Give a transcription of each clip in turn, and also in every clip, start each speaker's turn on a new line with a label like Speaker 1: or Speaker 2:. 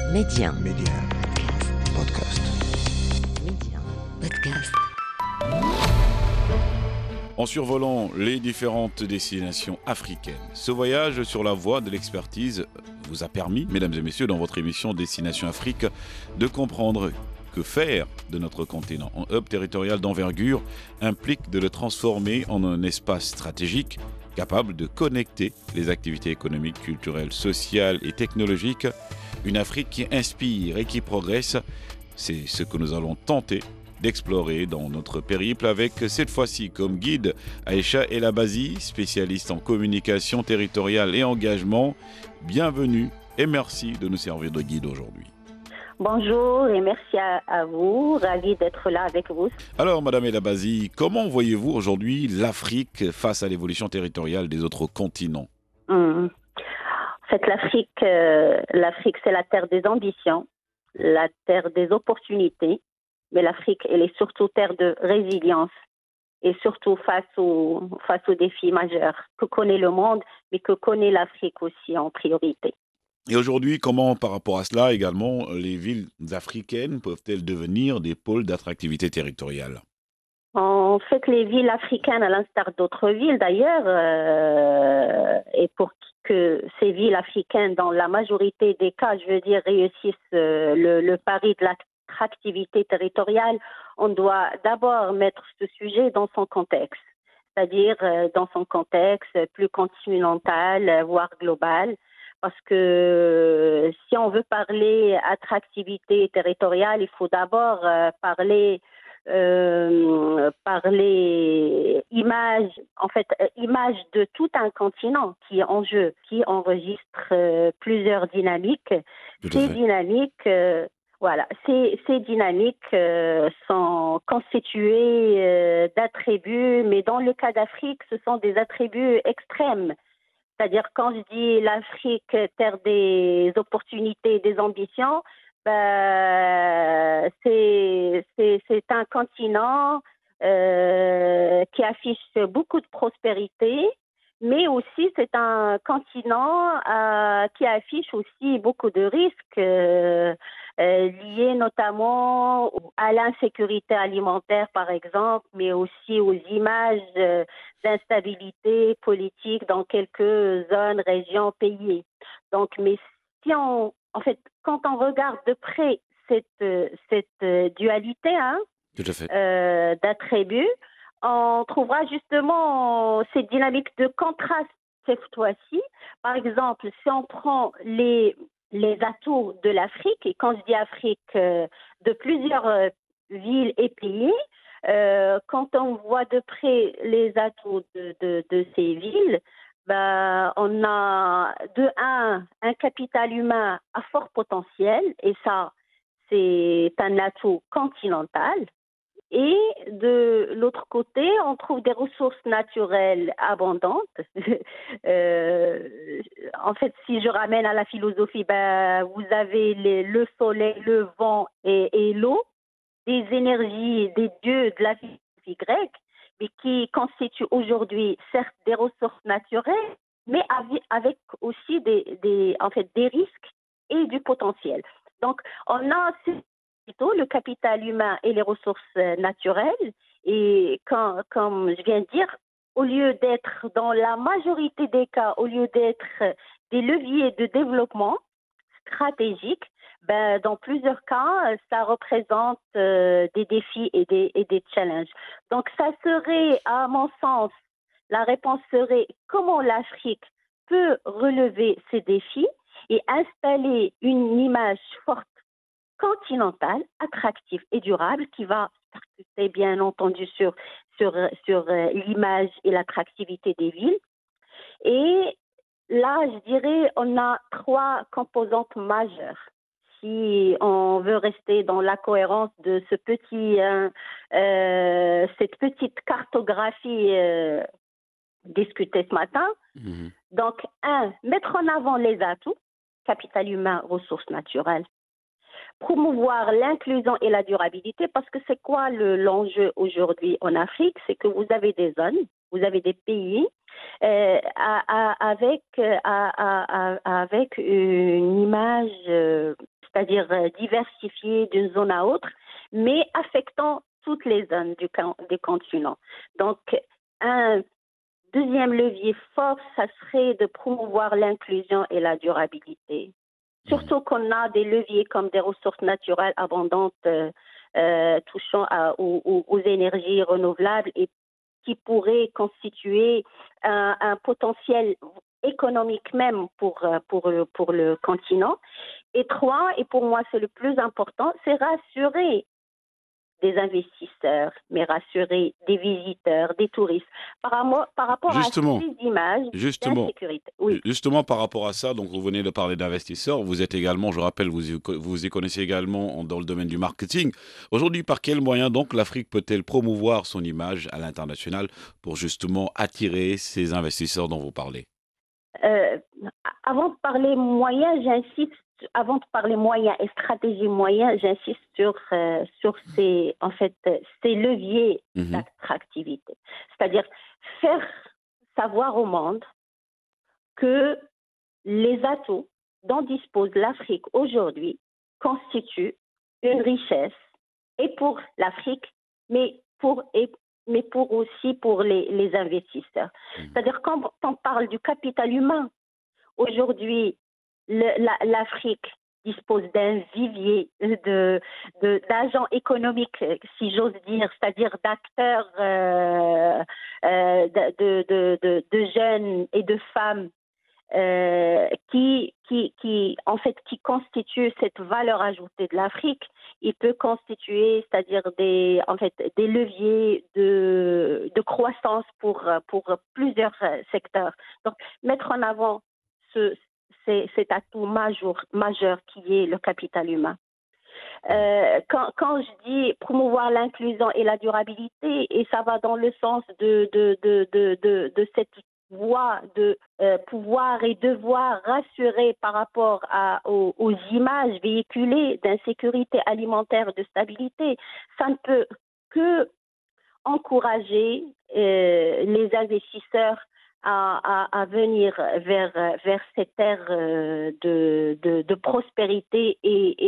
Speaker 1: Média.
Speaker 2: Média. Podcast.
Speaker 1: Média. Podcast.
Speaker 3: En survolant les différentes destinations africaines, ce voyage sur la voie de l'expertise vous a permis, mesdames et messieurs, dans votre émission Destination Afrique, de comprendre que faire de notre continent un hub territorial d'envergure implique de le transformer en un espace stratégique capable de connecter les activités économiques, culturelles, sociales et technologiques. Une Afrique qui inspire et qui progresse, c'est ce que nous allons tenter d'explorer dans notre périple avec cette fois-ci comme guide Aïcha Elabazi, spécialiste en communication territoriale et engagement. Bienvenue et merci de nous servir de guide aujourd'hui.
Speaker 4: Bonjour et merci à vous, ravi d'être là avec vous.
Speaker 3: Alors Madame Elabazi, comment voyez-vous aujourd'hui l'Afrique face à l'évolution territoriale des autres continents?
Speaker 4: En fait, l'Afrique c'est la terre des ambitions, la terre des opportunités, mais l'Afrique, elle est surtout terre de résilience et surtout face aux défis majeurs que connaît le monde, mais que connaît l'Afrique aussi en priorité.
Speaker 3: Et aujourd'hui, comment, par rapport à cela également, les villes africaines peuvent-elles devenir des pôles d'attractivité territoriale?
Speaker 4: En fait, les villes africaines, à l'instar d'autres villes d'ailleurs, et pour que ces villes africaines, dans la majorité des cas, je veux dire, réussissent le pari de l'attractivité territoriale, on doit d'abord mettre ce sujet dans son contexte, c'est-à-dire dans son contexte plus continental, voire global. Parce que si on veut parler attractivité territoriale, il faut d'abord parler image de tout un continent qui est en jeu, qui enregistre plusieurs dynamiques. Ces dynamiques, ces dynamiques sont constituées d'attributs, mais dans le cas d'Afrique, ce sont des attributs extrêmes. C'est-à-dire, quand je dis l'Afrique, terre des opportunités et des ambitions, c'est un continent qui affiche beaucoup de prospérité, mais aussi c'est un continent qui affiche aussi beaucoup de risques liés notamment à l'insécurité alimentaire, par exemple, mais aussi aux images d'instabilité politique dans quelques zones, régions, pays. Donc, mais si quand on regarde de près cette dualité d'attributs, on trouvera justement cette dynamique de contraste cette fois-ci. Par exemple, si on prend les atouts de l'Afrique, et quand je dis Afrique, de plusieurs villes et pays, quand on voit de près les atouts de ces villes, on a un capital humain à fort potentiel, et ça, c'est un atout continental. Et de l'autre côté, on trouve des ressources naturelles abondantes. En fait, si je ramène à la philosophie, vous avez le soleil, le vent et l'eau, des énergies, des dieux de la philosophie grecque, mais qui constituent aujourd'hui, certes, des ressources naturelles, mais avec aussi des risques et du potentiel. Donc, on a plutôt le capital humain et les ressources naturelles. Et comme je viens de dire, au lieu d'être, dans la majorité des cas, au lieu d'être des leviers de développement stratégiques, dans plusieurs cas, ça représente des défis et des challenges. Donc, ça serait, à mon sens, la réponse serait comment l'Afrique peut relever ces défis et installer une image forte continentale, attractive et durable qui va percuter bien entendu sur l'image et l'attractivité des villes. Et là, je dirais, on a 3 composantes majeures. Si on veut rester dans la cohérence de cette petite cartographie discutée ce matin. Donc, mettre en avant les atouts, capital humain, ressources naturelles. Promouvoir l'inclusion et la durabilité, parce que c'est quoi l'enjeu aujourd'hui en Afrique? C'est que vous avez des zones, vous avez des pays avec une image c'est-à-dire diversifié d'une zone à autre, mais affectant toutes les zones du continent. Donc, un deuxième levier fort, ça serait de promouvoir l'inclusion et la durabilité. Surtout qu'on a des leviers comme des ressources naturelles abondantes touchant aux énergies renouvelables et qui pourraient constituer un potentiel économique même pour le continent. Et trois, et pour moi c'est le plus important, c'est rassurer des investisseurs, mais rassurer des visiteurs, des touristes, par rapport à
Speaker 3: Justement,
Speaker 4: ces images
Speaker 3: justement,
Speaker 4: d'insécurité. Oui.
Speaker 3: justement par rapport à ça, donc vous venez de parler d'investisseurs, vous êtes également, je rappelle, vous y connaissez également dans le domaine du marketing. Aujourd'hui, par quels moyens donc l'Afrique peut-elle promouvoir son image à l'international pour justement attirer ces investisseurs dont vous parlez?
Speaker 4: Euh, Avant de parler moyens, avant de parler moyens et stratégie moyens, j'insiste sur ces leviers
Speaker 3: Mhm.
Speaker 4: d'attractivité. C'est-à-dire faire savoir au monde que les atouts dont dispose l'Afrique aujourd'hui constituent une richesse et pour l'Afrique, mais aussi pour les investisseurs.
Speaker 3: Mhm.
Speaker 4: C'est-à-dire quand on parle du capital humain, aujourd'hui, l'Afrique dispose d'un vivier d'agents économiques, si j'ose dire, c'est-à-dire d'acteurs, de jeunes et de femmes qui constituent cette valeur ajoutée de l'Afrique. Il peut constituer, c'est-à-dire des leviers de croissance pour plusieurs secteurs. Donc, mettre en avant cet atout majeur qui est le capital humain. Quand je dis promouvoir l'inclusion et la durabilité, et ça va dans le sens de cette voie de pouvoir et devoir rassurer par rapport aux images véhiculées d'insécurité alimentaire, de stabilité, ça ne peut que encourager les investisseurs à venir vers cette ère de prospérité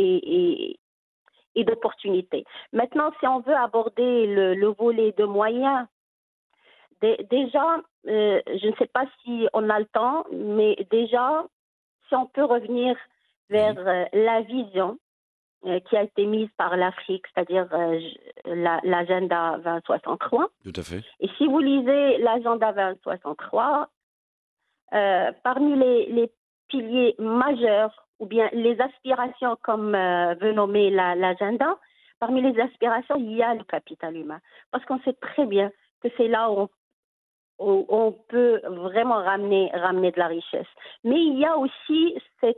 Speaker 4: et d'opportunités. Maintenant, si on veut aborder le volet de moyens, déjà, je ne sais pas si on a le temps, mais déjà, si on peut revenir vers la vision qui a été mise par l'Afrique, c'est-à-dire l'agenda 2063.
Speaker 3: Tout à fait.
Speaker 4: Et si vous lisez l'agenda 2063, parmi les piliers majeurs, ou bien les aspirations, comme veut nommer l'agenda, parmi les aspirations, il y a le capital humain. Parce qu'on sait très bien que c'est là où on peut vraiment ramener de la richesse. Mais il y a aussi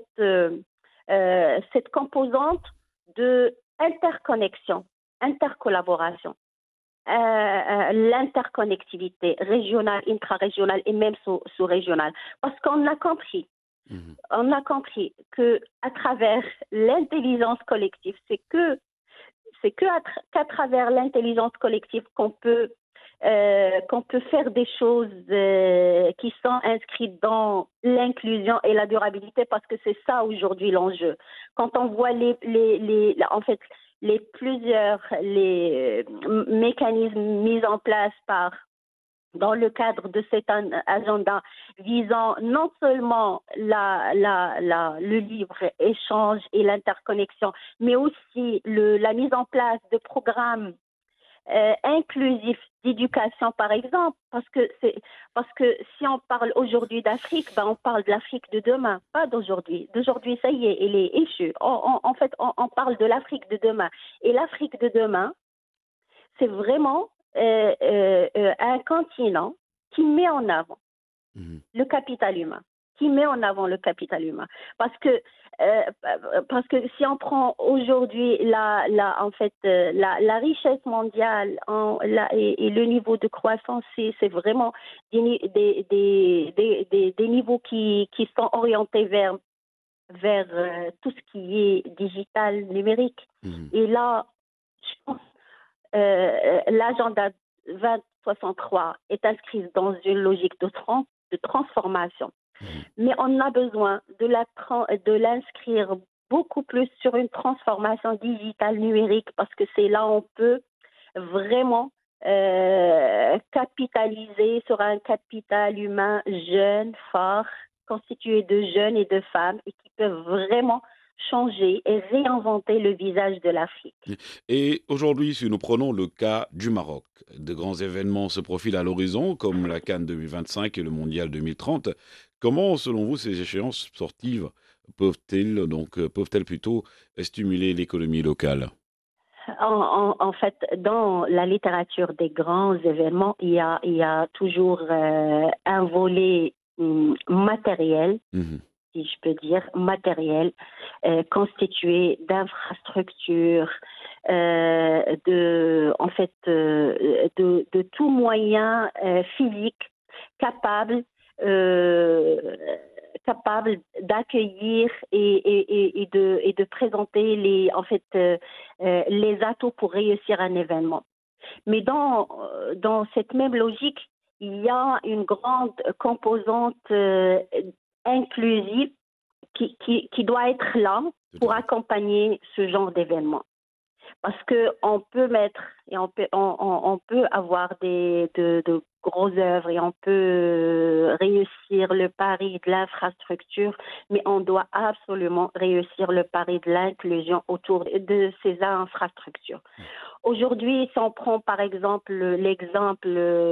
Speaker 4: cette composante de interconnexion, intercollaboration, l'interconnectivité régionale, intra-régionale et même sous-régionale. Parce qu'on a compris, que à travers l'intelligence collective, qu'à travers l'intelligence collective qu'on peut faire des choses qui sont inscrites dans l'inclusion et la durabilité, parce que c'est ça aujourd'hui l'enjeu. Quand on voit les mécanismes mis en place dans le cadre de cet agenda visant non seulement le libre-échange et l'interconnexion, mais aussi la mise en place de programmes inclusifs d'éducation, par exemple, parce que si on parle aujourd'hui d'Afrique, on parle de l'Afrique de demain, pas d'aujourd'hui. D'aujourd'hui, ça y est, elle est échue. On parle de l'Afrique de demain. Et l'Afrique de demain, c'est vraiment un continent qui met en avant le capital humain, parce que si on prend aujourd'hui la richesse mondiale et le niveau de croissance, c'est vraiment des niveaux qui sont orientés vers tout ce qui est digital, numérique. Et là, je pense l'agenda 2063 est inscrit dans une logique de transformation. Mais on a besoin de l'inscrire beaucoup plus sur une transformation digitale numérique parce que c'est là où on peut vraiment capitaliser sur un capital humain jeune, fort, constitué de jeunes et de femmes et qui peuvent vraiment changer et réinventer le visage de l'Afrique.
Speaker 3: Et aujourd'hui, si nous prenons le cas du Maroc, de grands événements se profilent à l'horizon, comme la CAN 2025 et le Mondial 2030. Comment, selon vous, ces échéances sportives peuvent-elles plutôt stimuler l'économie locale?
Speaker 4: En fait, dans la littérature des grands événements, il y a toujours un volet matériel,
Speaker 3: Mhm.
Speaker 4: si je peux dire, matériel, constitué d'infrastructures, de tout moyen physique capable euh, capable d'accueillir et de présenter les atouts pour réussir un événement. Mais dans cette même logique, il y a une grande composante inclusive qui doit être là
Speaker 3: Tout à
Speaker 4: pour
Speaker 3: fait.
Speaker 4: accompagner ce genre d'événement. Parce qu'on peut mettre et on peut avoir de grosses œuvres et on peut réussir le pari de l'infrastructure, mais on doit absolument réussir le pari de l'inclusion autour de ces infrastructures. Aujourd'hui, si on prend par exemple l'exemple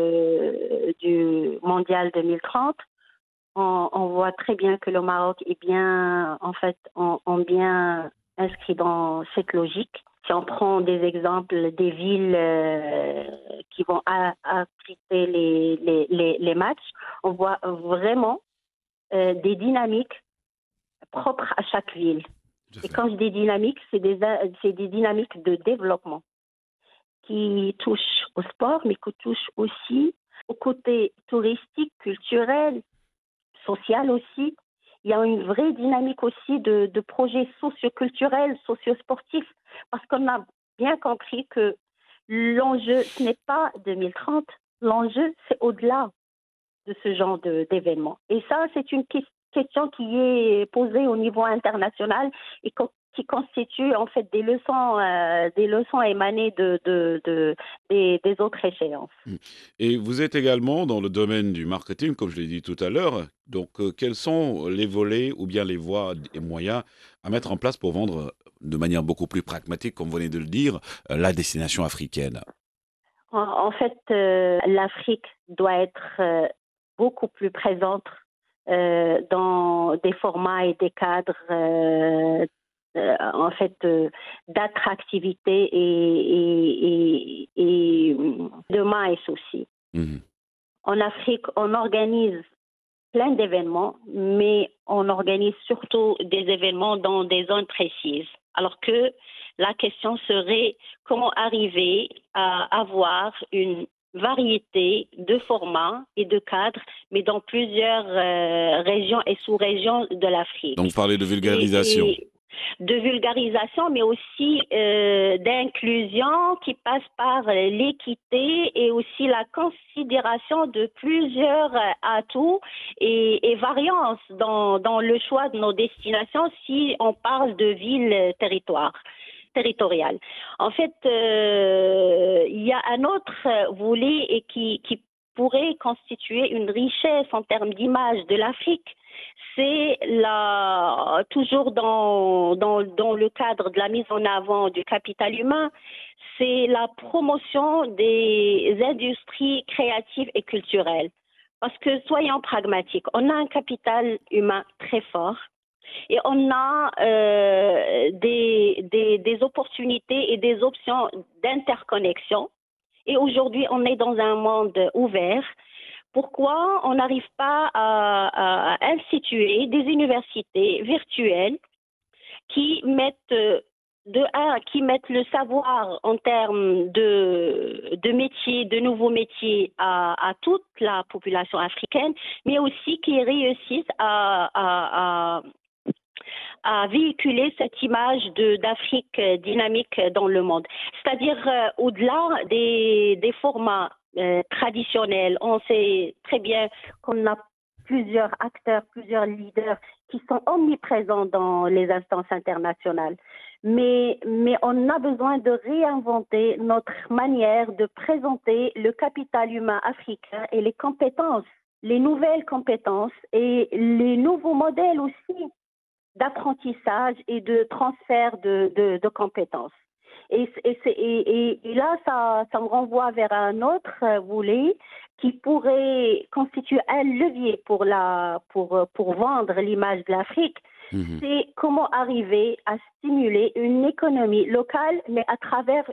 Speaker 4: du Mondial 2030, on voit très bien que le Maroc est bien, en fait, on bien inscrit dans cette logique. Si on prend des exemples des villes qui vont abriter les matchs, on voit vraiment des dynamiques propres à chaque ville.
Speaker 3: Tout à
Speaker 4: Et
Speaker 3: fait.
Speaker 4: quand je dis dynamique, c'est des dynamiques de développement qui touchent au sport, mais qui touchent aussi au côté touristique, culturel, social aussi. Il y a une vraie dynamique aussi de projets socioculturels, sociosportifs, parce qu'on a bien compris que l'enjeu, ce n'est pas 2030, l'enjeu, c'est au-delà de ce genre d'événements. Et ça, c'est une question qui est posée au niveau international et qui constitue en fait des leçons émanées des autres échéances.
Speaker 3: Mm. Et vous êtes également dans le domaine du marketing, comme je l'ai dit tout à l'heure. Donc, quels sont les volets ou bien les voies et moyens à mettre en place pour vendre de manière beaucoup plus pragmatique, comme vous venez de le dire, la destination africaine?
Speaker 4: En fait, l'Afrique doit être beaucoup plus présente dans des formats et des cadres d'attractivité et de maïs aussi.
Speaker 3: Mhm.
Speaker 4: En Afrique, on organise plein d'événements, mais on organise surtout des événements dans des zones précises. Alors que la question serait comment arriver à avoir une variété de formats et de cadres, mais dans plusieurs régions et sous-régions de l'Afrique.
Speaker 3: Donc, vous parlez de vulgarisation.
Speaker 4: Et de vulgarisation, mais aussi d'inclusion qui passe par l'équité et aussi la considération de plusieurs atouts et variances dans le choix de nos destinations si on parle de villes territoriales. En fait, il y a un autre volet et qui pourrait constituer une richesse en termes d'image de l'Afrique. C'est toujours dans le cadre de la mise en avant du capital humain, c'est la promotion des industries créatives et culturelles. Parce que soyons pragmatiques, on a un capital humain très fort et on a des opportunités et des options d'interconnexion. Et aujourd'hui, on est dans un monde ouvert. Pourquoi on n'arrive pas à instituer des universités virtuelles qui mettent qui mettent le savoir en termes de métiers, de nouveaux métiers à toute la population africaine, mais aussi qui réussissent à véhiculer cette image d'Afrique dynamique dans le monde. C'est-à-dire au-delà des formats traditionnels, on sait très bien qu'on a plusieurs acteurs, plusieurs leaders qui sont omniprésents dans les instances internationales. Mais on a besoin de réinventer notre manière de présenter le capital humain africain et les compétences, les nouvelles compétences et les nouveaux modèles aussi d'apprentissage et de transfert de compétences. Et là, ça me renvoie vers un autre volet qui pourrait constituer un levier pour vendre l'image de l'Afrique. C'est comment arriver à stimuler une économie locale, mais à travers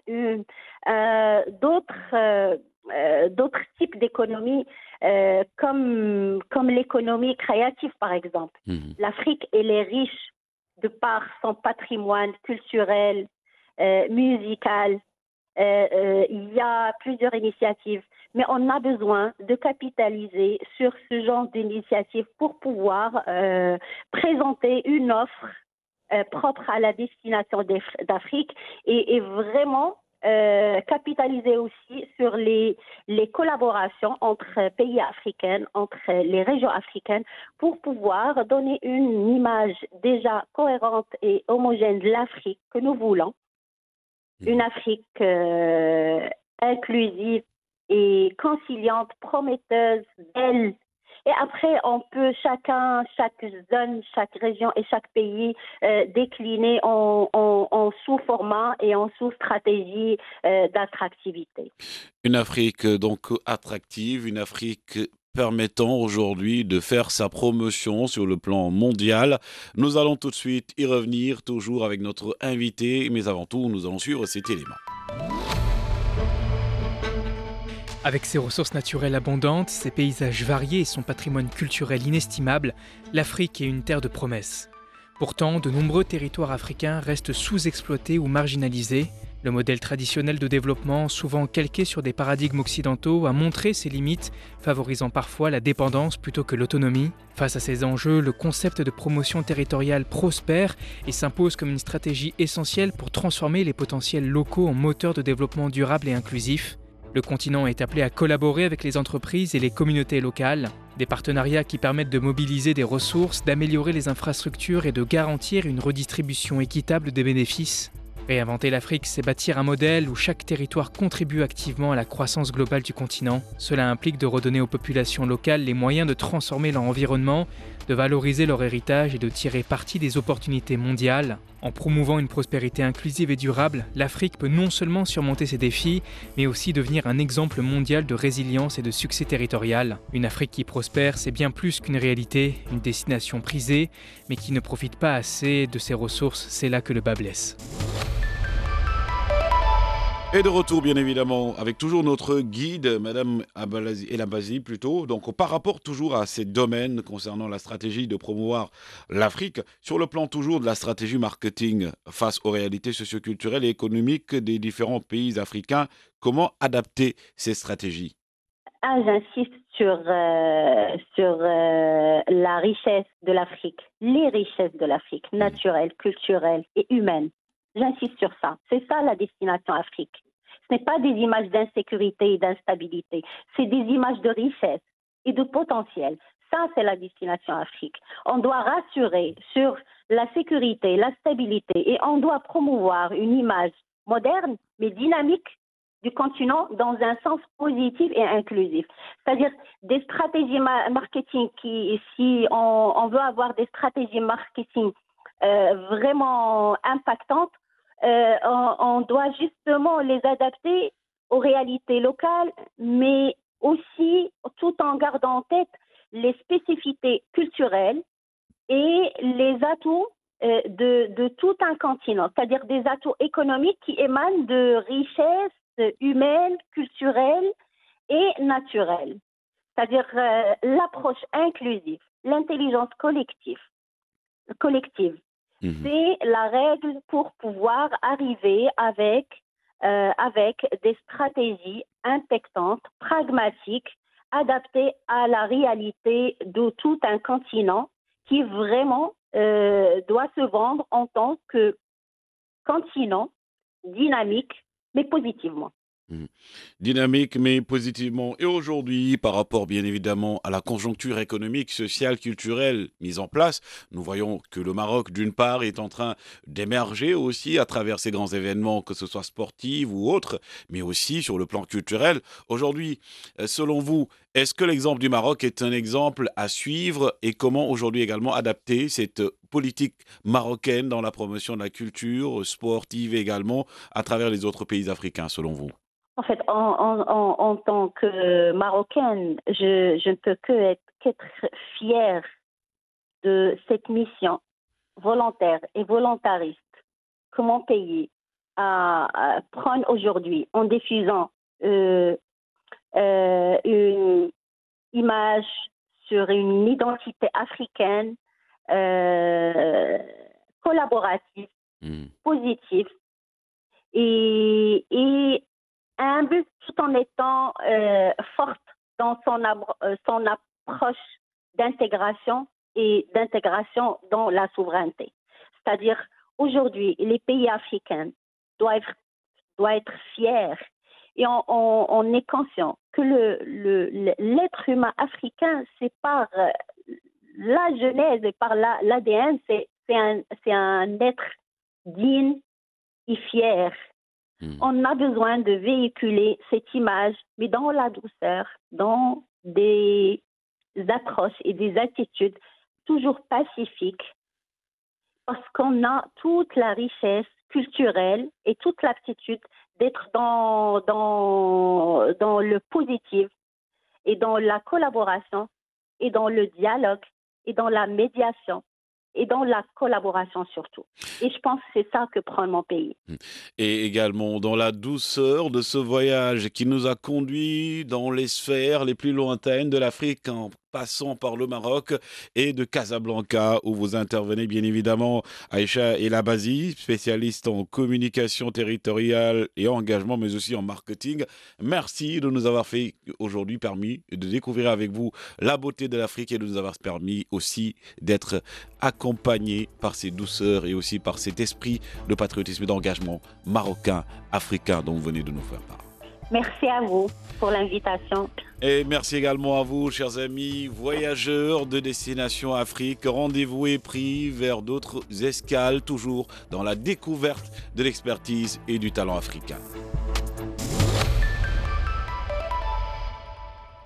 Speaker 4: d'autres types d'économies, comme l'économie créative, par exemple. L'Afrique, elle est riche de par son patrimoine culturel, musical. Il y a plusieurs initiatives, mais on a besoin de capitaliser sur ce genre d'initiative pour pouvoir présenter une offre propre à la destination d'Afrique et vraiment capitaliser aussi sur les collaborations entre pays africains, entre les régions africaines, pour pouvoir donner une image déjà cohérente et homogène de l'Afrique que nous voulons. Une Afrique inclusive et conciliante, prometteuse, belle. Et après, on peut chaque zone, chaque région et chaque pays décliner en sous-format et en sous-stratégie d'attractivité.
Speaker 3: Une Afrique donc attractive, une Afrique permettant aujourd'hui de faire sa promotion sur le plan mondial. Nous allons tout de suite y revenir, toujours avec notre invité, mais avant tout, nous allons suivre cet élément.
Speaker 5: Avec ses ressources naturelles abondantes, ses paysages variés et son patrimoine culturel inestimable, l'Afrique est une terre de promesses. Pourtant, de nombreux territoires africains restent sous-exploités ou marginalisés. Le modèle traditionnel de développement, souvent calqué sur des paradigmes occidentaux, a montré ses limites, favorisant parfois la dépendance plutôt que l'autonomie. Face à ces enjeux, le concept de promotion territoriale prospère et s'impose comme une stratégie essentielle pour transformer les potentiels locaux en moteurs de développement durable et inclusif. Le continent est appelé à collaborer avec les entreprises et les communautés locales. Des partenariats qui permettent de mobiliser des ressources, d'améliorer les infrastructures et de garantir une redistribution équitable des bénéfices. Réinventer l'Afrique, c'est bâtir un modèle où chaque territoire contribue activement à la croissance globale du continent. Cela implique de redonner aux populations locales les moyens de transformer leur environnement, de valoriser leur héritage et de tirer parti des opportunités mondiales. En promouvant une prospérité inclusive et durable, l'Afrique peut non seulement surmonter ses défis, mais aussi devenir un exemple mondial de résilience et de succès territorial. Une Afrique qui prospère, c'est bien plus qu'une réalité, une destination prisée, mais qui ne profite pas assez de ses ressources, c'est là que le bât blesse.
Speaker 3: Et de retour, bien évidemment, avec toujours notre guide, Madame Elabazi, plutôt. Donc, par rapport toujours à ces domaines concernant la stratégie de promouvoir l'Afrique, sur le plan toujours de la stratégie marketing face aux réalités socioculturelles et économiques des différents pays africains, comment adapter ces stratégies?
Speaker 4: J'insiste sur la richesse de l'Afrique, les richesses de l'Afrique, naturelles, culturelles et humaines. J'insiste sur ça. C'est ça la destination Afrique. Ce n'est pas des images d'insécurité et d'instabilité. C'est des images de richesse et de potentiel. Ça, c'est la destination Afrique. On doit rassurer sur la sécurité, la stabilité et on doit promouvoir une image moderne mais dynamique du continent dans un sens positif et inclusif. C'est-à-dire des stratégies marketing qui, si on veut avoir des stratégies marketing vraiment impactantes, on doit justement les adapter aux réalités locales, mais aussi tout en gardant en tête les spécificités culturelles et les atouts de tout un continent, c'est-à-dire des atouts économiques qui émanent de richesses humaines, culturelles et naturelles. C'est-à-dire l'approche inclusive, l'intelligence collective. C'est la règle pour pouvoir arriver avec des stratégies impactantes, pragmatiques, adaptées à la réalité de tout un continent qui vraiment doit se vendre en tant que continent dynamique, mais positivement.
Speaker 3: Mmh. Dynamique, mais positivement. Et aujourd'hui, par rapport bien évidemment à la conjoncture économique, sociale, culturelle mise en place, nous voyons que le Maroc, d'une part, est en train d'émerger aussi à travers ces grands événements, que ce soit sportifs ou autres, mais aussi sur le plan culturel. Aujourd'hui, selon vous, est-ce que l'exemple du Maroc est un exemple à suivre et comment aujourd'hui également adapter cette politique marocaine dans la promotion de la culture sportive également à travers les autres pays africains, selon vous?
Speaker 4: En fait, en tant que Marocaine, je ne peux qu'être fière de cette mission volontaire et volontariste que mon pays prend aujourd'hui en diffusant une image sur une identité africaine collaborative,
Speaker 3: Mmh.
Speaker 4: positive et humble tout en étant forte dans son approche d'intégration et d'intégration dans la souveraineté. C'est-à-dire, aujourd'hui, les pays africains doivent être fiers et on est conscient que l'être humain africain, c'est par la genèse et par l'ADN, c'est un être digne et fier.
Speaker 3: Mmh.
Speaker 4: On a besoin de véhiculer cette image, mais dans la douceur, dans des approches et des attitudes toujours pacifiques, parce qu'on a toute la richesse culturelle et toute l'aptitude d'être dans le positif et dans la collaboration et dans le dialogue et dans la médiation et dans la collaboration surtout. Et je pense que c'est ça que prend mon pays.
Speaker 3: Et également dans la douceur de ce voyage qui nous a conduits dans les sphères les plus lointaines de l'Afrique en passant par le Maroc et de Casablanca où vous intervenez bien évidemment Aïcha Elabazi, spécialiste en communication territoriale et engagement mais aussi en marketing. Merci de nous avoir fait aujourd'hui permis de découvrir avec vous la beauté de l'Afrique et de nous avoir permis aussi d'être accompagnés par ces douceurs et aussi par cet esprit de patriotisme et d'engagement marocain, africain dont vous venez de nous faire part.
Speaker 4: Merci à vous pour l'invitation.
Speaker 3: Et merci également à vous, chers amis, voyageurs de Destination Afrique. Rendez-vous est pris vers d'autres escales, toujours dans la découverte de l'expertise et du talent africain.